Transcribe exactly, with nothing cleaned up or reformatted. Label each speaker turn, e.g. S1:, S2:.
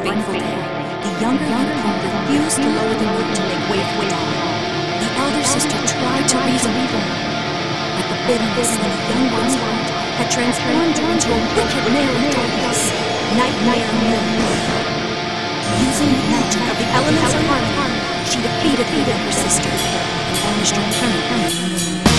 S1: fateful day, the younger Unicorn refused to lower the moon to make way for Dawn. The elder sister tried to reason with her, but the bitterness in the young one's heart had transformed her into a wicked mare of darkness, Nightmare Moon. Using the magic of the elements of harmony, she defeated the younger sister and banished her permanently from the moon.